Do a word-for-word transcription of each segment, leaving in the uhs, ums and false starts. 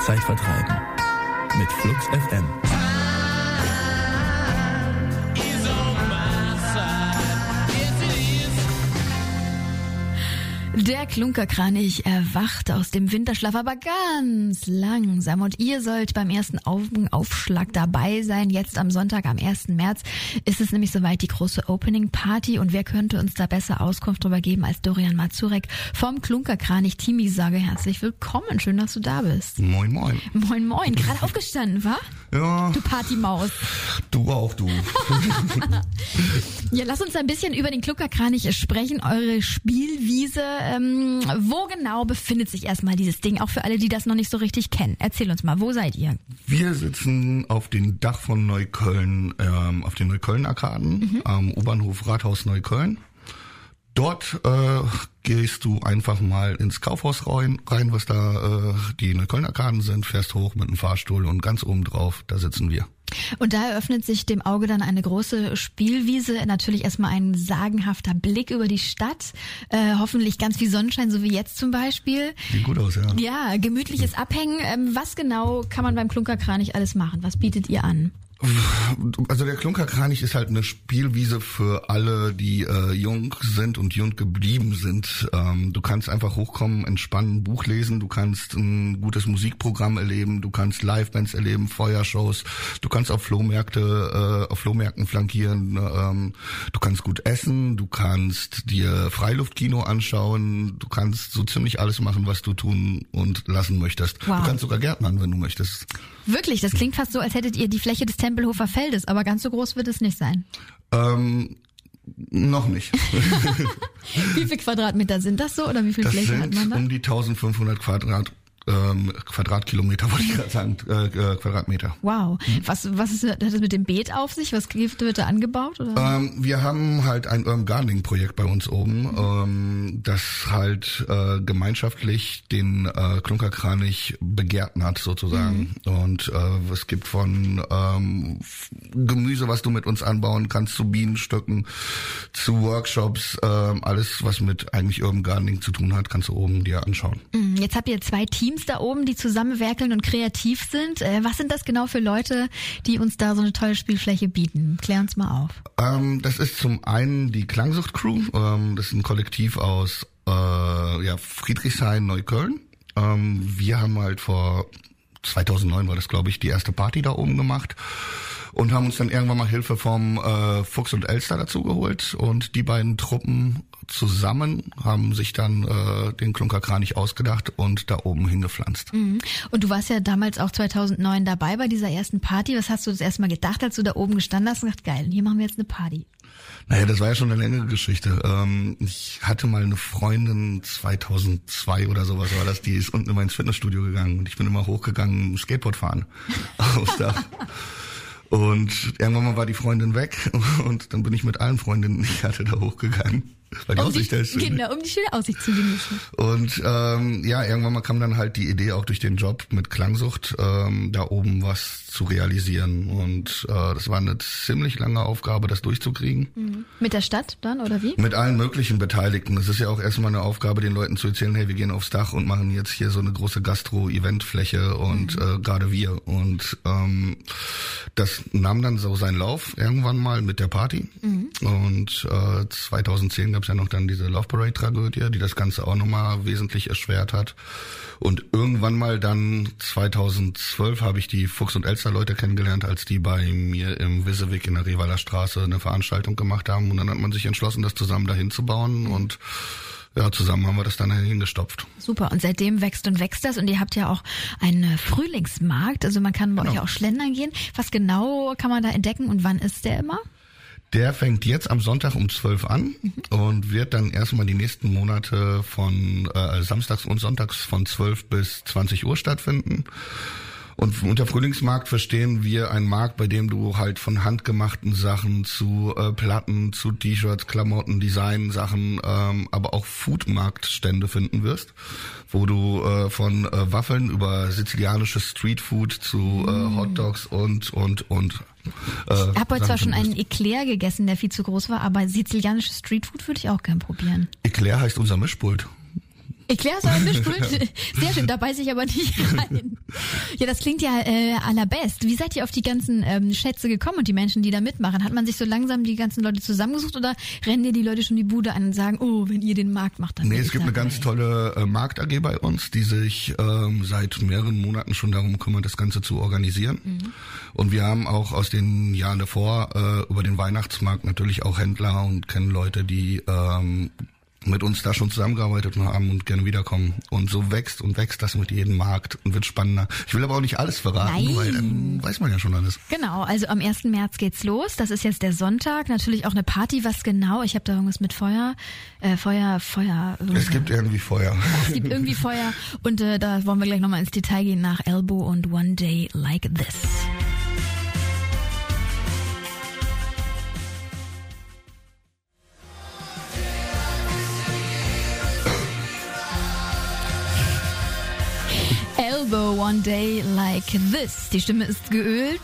Zeit vertreiben mit Flux F M. Der Klunkerkranich erwacht aus dem Winterschlaf, aber ganz langsam. Und ihr sollt beim ersten Augenaufschlag dabei sein. Jetzt am Sonntag, am ersten März, ist es nämlich soweit, die große Opening Party. Und wer könnte uns da besser Auskunft darüber geben als Dorian Mazurek vom Klunkerkranich Team? Ich sage herzlich willkommen. Schön, dass du da bist. Moin, moin. Moin, moin. Gerade aufgestanden, wa? Ja. Du Partymaus. Du auch, du. Ja, lass uns ein bisschen über den Klunkerkranich sprechen. Eure Spielwiese. Ähm, wo genau befindet sich erstmal dieses Ding? Auch für alle, die das noch nicht so richtig kennen. Erzähl uns mal, wo seid ihr? Wir sitzen auf dem Dach von Neukölln, ähm, auf den Neukölln-Arkaden, mhm. am U-Bahnhof Rathaus Neukölln. Dort äh, gehst du einfach mal ins Kaufhaus rein, rein was da äh, die Neukölln-Arkaden sind, fährst hoch mit einem Fahrstuhl und ganz oben drauf, da sitzen wir. Und da eröffnet sich dem Auge dann eine große Spielwiese, natürlich erstmal ein sagenhafter Blick über die Stadt, äh, hoffentlich ganz viel Sonnenschein, so wie jetzt zum Beispiel. Sieht gut aus, ja. Ja, gemütliches Abhängen. Ähm, was genau kann man beim Klunkerkranich alles machen? Was bietet ihr an? Also der Klunkerkranich ist halt eine Spielwiese für alle, die äh, jung sind und jung geblieben sind. Ähm, du kannst einfach hochkommen, entspannen, ein Buch lesen, du kannst ein gutes Musikprogramm erleben, du kannst Livebands erleben, Feuershows, du kannst auf Flohmärkte, äh, auf Flohmärkten flankieren, ähm, du kannst gut essen, du kannst dir Freiluftkino anschauen, du kannst so ziemlich alles machen, was du tun und lassen möchtest. Wow. Du kannst sogar Gärtnern, wenn du möchtest. Wirklich, das klingt fast so, als hättet ihr die Fläche des Tempelhofer Feldes, aber ganz so groß wird es nicht sein. Ähm, noch nicht. Wie viel Quadratmeter sind das so oder wie viel das Fläche sind hat man da? Um die eintausendfünfhundert Quadrat ähm, Quadratkilometer, wollte ich gerade sagen, äh, äh, Quadratmeter. Wow. Mhm. Was was ist, hat das mit dem Beet auf sich? Was wird da angebaut? Oder? Ähm, wir haben halt ein Urban Gardening Projekt bei uns oben, mhm. ähm, das halt äh, gemeinschaftlich den äh, Klunkerkranich begärtnert sozusagen. Mhm. Und äh, es gibt von ähm, Gemüse, was du mit uns anbauen kannst, zu Bienenstöcken, zu Workshops, äh, alles, was mit eigentlich Urban Gardening zu tun hat, kannst du oben dir anschauen. Mhm. Jetzt habt ihr zwei Teams da oben, die zusammenwerkeln und kreativ sind. Äh, was sind das genau für Leute, die uns da so eine tolle Spielfläche bieten? Klär uns mal auf. Ähm, das ist zum einen die Klangsucht-Crew. Ähm, das ist ein Kollektiv aus äh, ja, Friedrichshain, Neukölln. Ähm, wir haben halt vor zweitausendneun war das, glaube ich, die erste Party da oben gemacht. Und haben uns dann irgendwann mal Hilfe vom äh, Fuchs und Elster dazu geholt. Und die beiden Truppen zusammen haben sich dann äh, den Klunkerkranich ausgedacht und da oben hingepflanzt. Mhm. Und du warst ja damals auch zweitausendneun dabei bei dieser ersten Party. Was hast du das erste Mal gedacht, als du da oben gestanden hast und gesagt, geil, hier machen wir jetzt eine Party? Naja, das war ja schon eine längere Geschichte. Ähm, ich hatte mal eine Freundin, zweitausendzwei oder sowas war das, die ist unten immer ins Fitnessstudio gegangen und ich bin immer hochgegangen, Skateboard fahren aufs Dach. Und irgendwann mal war die Freundin weg und dann bin ich mit allen Freundinnen, die ich hatte, da hochgegangen. Weil die um Aussicht die, ist genau, um die schöne Aussicht zu genießen. Und ähm, ja, irgendwann mal kam dann halt die Idee auch durch den Job mit Klangsucht, ähm, da oben was zu realisieren. Und äh, das war eine ziemlich lange Aufgabe, das durchzukriegen. Mhm. Mit der Stadt dann, oder wie? Mit allen möglichen Beteiligten. Es ist ja auch erstmal eine Aufgabe, den Leuten zu erzählen, hey, wir gehen aufs Dach und machen jetzt hier so eine große Gastro-Eventfläche und mhm. äh, gerade wir. Und ähm, das nahm dann so seinen Lauf irgendwann mal mit der Party. Mhm. Und äh, zweitausendzehn gab es ja noch dann diese Love Parade-Tragödie, die das Ganze auch nochmal wesentlich erschwert hat. Und irgendwann mal dann zweitausendzwölf habe ich die Fuchs und Elster Leute kennengelernt, als die bei mir im Wissewig in der Revaler Straße eine Veranstaltung gemacht haben. Und dann hat man sich entschlossen, das zusammen dahin zu bauen. Und ja, zusammen haben wir das dann hingestopft. Super. Und seitdem wächst und wächst das. Und ihr habt ja auch einen Frühlingsmarkt. Also man kann bei genau. euch auch schlendern gehen. Was genau kann man da entdecken und wann ist der immer? Der fängt jetzt am Sonntag um zwölf an mhm. und wird dann erstmal die nächsten Monate von äh, samstags und sonntags von zwölf bis zwanzig Uhr stattfinden. Und unter Frühlingsmarkt verstehen wir einen Markt, bei dem du halt von handgemachten Sachen zu äh, Platten, zu T-Shirts, Klamotten, Design-Sachen, ähm, aber auch Foodmarktstände finden wirst, wo du äh, von äh, Waffeln über sizilianisches Streetfood zu äh, Hotdogs und, und, und äh, Ich habe heute zwar schon einen Eclair gegessen, der viel zu groß war, aber sizilianisches Streetfood würde ich auch gern probieren. Eclair heißt unser Mischpult. Ich klär's euer Mischpult. Sehr schön, da beiß ich aber nicht rein. Ja, das klingt ja äh, allerbest. Wie seid ihr auf die ganzen ähm, Schätze gekommen und die Menschen, die da mitmachen? Hat man sich so langsam die ganzen Leute zusammengesucht oder rennen dir die Leute schon die Bude an und sagen, oh, wenn ihr den Markt macht, dann Nee, bin es ich gibt eine dabei. ganz tolle äh, Markt-A G bei uns, die sich ähm, seit mehreren Monaten schon darum kümmert, das Ganze zu organisieren. Mhm. Und wir haben auch aus den Jahren davor äh, über den Weihnachtsmarkt natürlich auch Händler und kennen Leute, die ähm, mit uns da schon zusammengearbeitet haben und gerne wiederkommen. Und so wächst und wächst das mit jedem Markt und wird spannender. Ich will aber auch nicht alles verraten, Nein. weil dann weiß man ja schon alles. Genau, also am ersten März geht's los. Das ist jetzt der Sonntag. Natürlich auch eine Party. Was genau? Ich habe da irgendwas mit Feuer. Äh, Feuer, Feuer. Es gibt irgendwie Feuer. Es gibt irgendwie Feuer. Und äh, da wollen wir gleich nochmal ins Detail gehen nach Elbow und One Day Like This. Elbow, One Day Like This. Die Stimme ist geölt.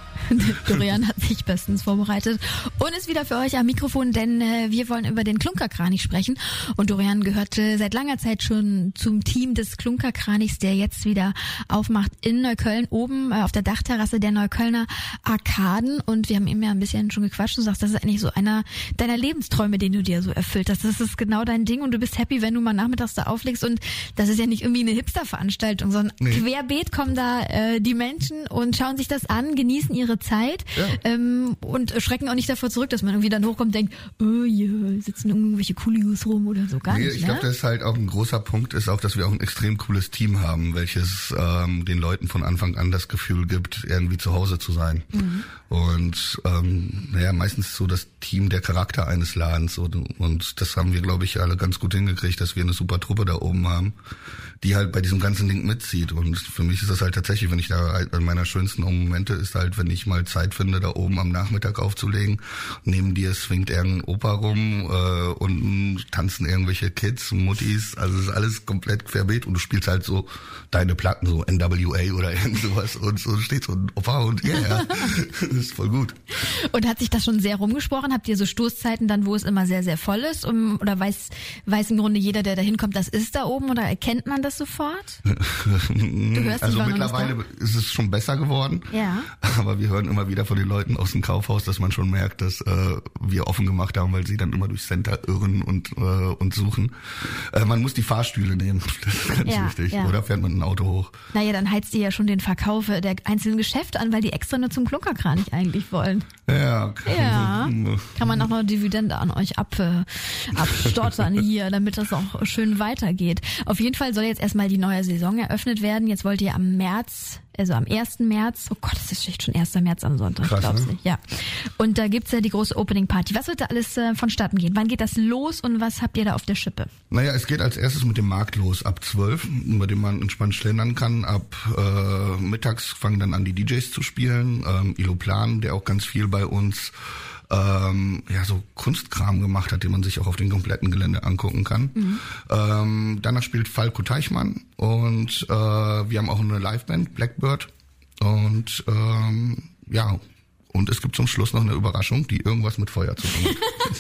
Dorian hat sich bestens vorbereitet und ist wieder für euch am Mikrofon, denn äh, wir wollen über den Klunkerkranich sprechen. Und Dorian gehörte seit langer Zeit schon zum Team des Klunkerkranichs, der jetzt wieder aufmacht in Neukölln, oben äh, auf der Dachterrasse der Neuköllner Arkaden. Und wir haben eben ja ein bisschen schon gequatscht und sagst, das ist eigentlich so einer deiner Lebensträume, den du dir so erfüllt hast. Das ist genau dein Ding und du bist happy, wenn du mal nachmittags da auflegst. Und das ist ja nicht irgendwie eine Hipster-Veranstaltung, sondern nee. Querbeet kommen da äh, die Menschen und schauen sich das an, genießen ihre Zeit ja. ähm, und schrecken auch nicht davor zurück, dass man irgendwie dann hochkommt und denkt, oh, hier sitzen irgendwelche Coolios rum oder so, gar nee, nicht. Ich ne? glaube, das ist halt auch ein großer Punkt, ist auch, dass wir auch ein extrem cooles Team haben, welches ähm, den Leuten von Anfang an das Gefühl gibt, irgendwie zu Hause zu sein. Mhm. Und ähm, naja, meistens so das Team der Charakter eines Ladens. Und, und das haben wir, glaube ich, alle ganz gut hingekriegt, dass wir eine super Truppe da oben haben, die halt bei diesem ganzen Ding mitzieht. Und für mich ist das halt tatsächlich, wenn ich da halt an meiner schönsten Momente ist halt, wenn ich mal Zeit finde, da oben am Nachmittag aufzulegen. Neben dir swingt irgendein Opa rum, äh, unten tanzen irgendwelche Kids, Muttis, also es ist alles komplett querbeet und du spielst halt so deine Platten, so N W A oder irgend sowas und so steht so ein Opa und ja, yeah, das ist voll gut. Und hat sich das schon sehr rumgesprochen? Habt ihr so Stoßzeiten dann, wo es immer sehr, sehr voll ist? Um, oder weiß, weiß im Grunde jeder, der da hinkommt, das ist da oben oder erkennt man das sofort? Du hörst also mittlerweile ist es schon besser geworden. Ja. Aber wir hören immer wieder von den Leuten aus dem Kaufhaus, dass man schon merkt, dass äh, wir offen gemacht haben, weil sie dann immer durch Center irren und äh, und suchen. Äh, man muss die Fahrstühle nehmen, das ist ganz ja, wichtig. Ja. Oder fährt man ein Auto hoch? Naja, dann heizt ihr ja schon den Verkauf der einzelnen Geschäfte an, weil die extra nur zum Klunkerkranich eigentlich wollen. Ja. Ja. Kann man auch noch Dividende an euch ab, äh, abstottern hier, damit das auch schön weitergeht. Auf jeden Fall soll jetzt erstmal die neue Saison eröffnet werden. Jetzt wollt ihr am März, also am ersten März, oh Gott, das ist echt schon erster März am Sonntag, Krass, ich glaub's ne? nicht. Ja. Und da gibt's ja die große Opening Party. Was wird da alles äh, vonstatten gehen? Wann geht das los und was habt ihr da auf der Schippe? Naja, es geht als erstes mit dem Markt los, ab zwölf, über den man entspannt schlendern kann. Ab äh, mittags fangen dann an, die D Js zu spielen. Ähm, Ilo Plan, der auch ganz viel bei uns ähm, ja so Kunstkram gemacht hat, den man sich auch auf dem kompletten Gelände angucken kann. Mhm. Ähm, danach spielt Falco Teichmann und äh, wir haben auch eine Liveband, Blackbird. Und ähm, ja, und es gibt zum Schluss noch eine Überraschung, die irgendwas mit Feuer zu tun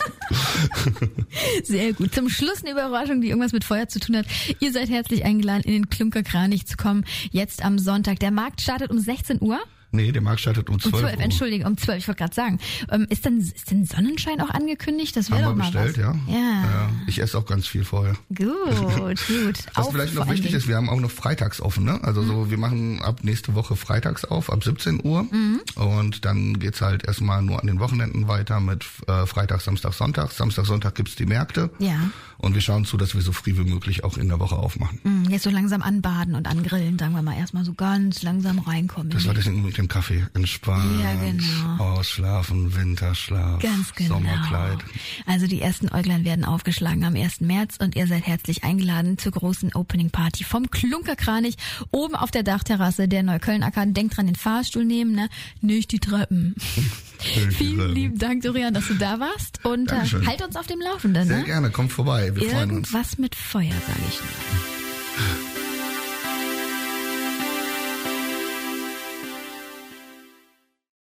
hat. Sehr gut. Zum Schluss eine Überraschung, die irgendwas mit Feuer zu tun hat. Ihr seid herzlich eingeladen, in den Klunkerkranich zu kommen. Jetzt am Sonntag. Der Markt startet um sechzehn Uhr. Nee, der Markt startet um zwölf Uhr. Um zwölf, Entschuldigung, um zwölf, ich wollte gerade sagen. Ähm, ist denn ist denn Sonnenschein auch angekündigt? Das wäre doch mal bestellt, was. Ja. Ja. ja. Ich esse auch ganz viel vorher. Gut, gut. Was Auf, vielleicht noch wichtig ist, wir haben auch noch freitags offen, ne? Also mhm. so, wir machen ab nächste Woche freitags auf, ab siebzehn Uhr. Mhm. Und dann geht's halt erstmal nur an den Wochenenden weiter mit äh, Freitag, Samstag, Sonntag. Samstag, Sonntag gibt's die Märkte. Ja. Und wir schauen zu, dass wir so früh wie möglich auch in der Woche aufmachen. Mhm, jetzt so langsam anbaden und angrillen, sagen wir mal, erstmal so ganz langsam reinkommen. Das war das mit dem Kaffee. Entspannt, ja, genau. Ausschlafen, Winterschlaf, ganz genau. Sommerkleid. Also die ersten Äuglein werden aufgeschlagen am ersten März und ihr seid herzlich eingeladen zur großen Opening Party vom Klunkerkranich oben auf der Dachterrasse der Neukölln Arkaden. Denkt dran, den Fahrstuhl nehmen, ne? Nicht die Treppen. Vielen lieben Dank, Dorian, dass du da warst und äh, halt uns auf dem Laufenden. Sehr ne? gerne, kommt vorbei. Wir freuen uns. Irgendwas mit Feuer, sage ich nur.